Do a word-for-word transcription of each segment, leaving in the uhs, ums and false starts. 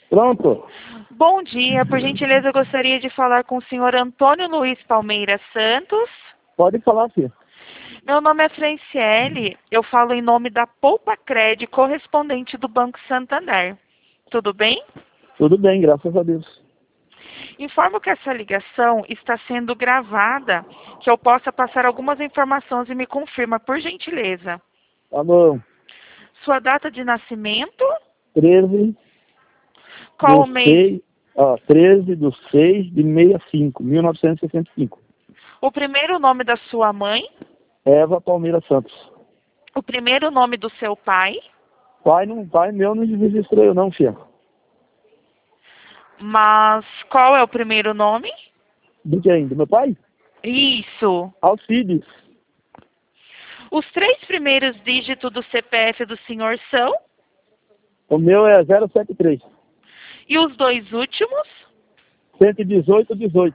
Pronto. Bom dia, por gentileza eu gostaria de falar com o senhor Antônio Luiz Palmeira Santos. Pode falar, filha. Meu nome é Franciele, eu falo em nome da Poupa Cred, correspondente do Banco Santander. Tudo bem? Tudo bem, graças a Deus. Informo que essa ligação está sendo gravada, que eu possa passar algumas informações e me confirma, por gentileza. Tá bom. Sua data de nascimento? treze Qual o do mês? seis, ó, treze do seis de sessenta e cinco, mil novecentos e sessenta e cinco. O primeiro nome da sua mãe? Eva Palmeira Santos. O primeiro nome do seu pai? Pai, não, pai meu não registrou eu não, filha. Mas qual é o primeiro nome? Do quem? Do meu pai? Isso. Alcides. Os três primeiros dígitos do C P F do senhor são? O meu é zero sete três. E os dois últimos? cento e dezoito, dezoito.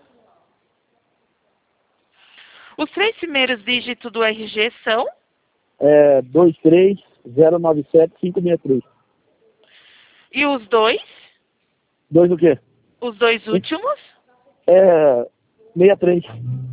Os três primeiros dígitos do R G são? É dois três zero nove sete cinco seis três. E os dois? Dois o quê? Os dois últimos? É sessenta e três.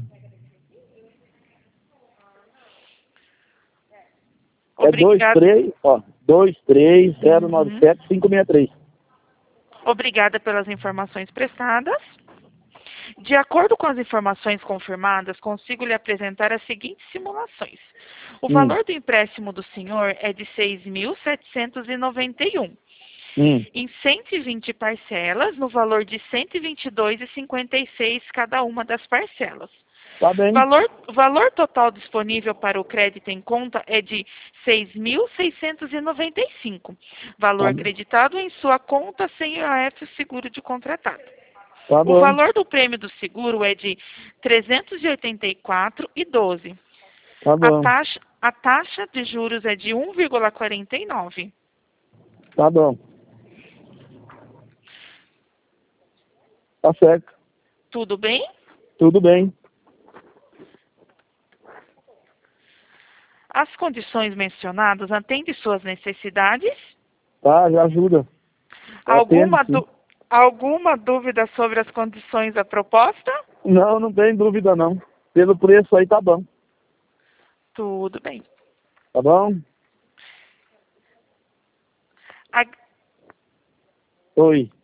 É dois Obrigada. três, ó, dois três zero nove sete cinco seis três. Obrigada pelas informações prestadas. De acordo com as informações confirmadas, consigo lhe apresentar as seguintes simulações. O Hum. valor do empréstimo do senhor é de seis mil setecentos e noventa e um. Hum. Em cento e vinte parcelas, no valor de cento e vinte e dois reais e cinquenta e seis centavos cada uma das parcelas. Tá bem. Valor, valor total disponível para o crédito em conta é de seis mil seiscentos e noventa e cinco. Valor Tá bem. acreditado em sua conta sem I A F seguro de contratado. Tá O bom. valor do prêmio do seguro é de trezentos e oitenta e quatro reais e doze centavos. Tá A bom. taxa, a taxa de juros é de um vírgula quarenta e nove. Tá bom. Tá certo. Tudo bem? Tudo bem. As condições mencionadas atendem suas necessidades? Tá, já ajuda. Alguma, Atende, sim. du- alguma dúvida sobre as condições da proposta? Não, não tem dúvida não. Pelo preço aí tá bom. Tudo bem. Tá bom? A- Oi.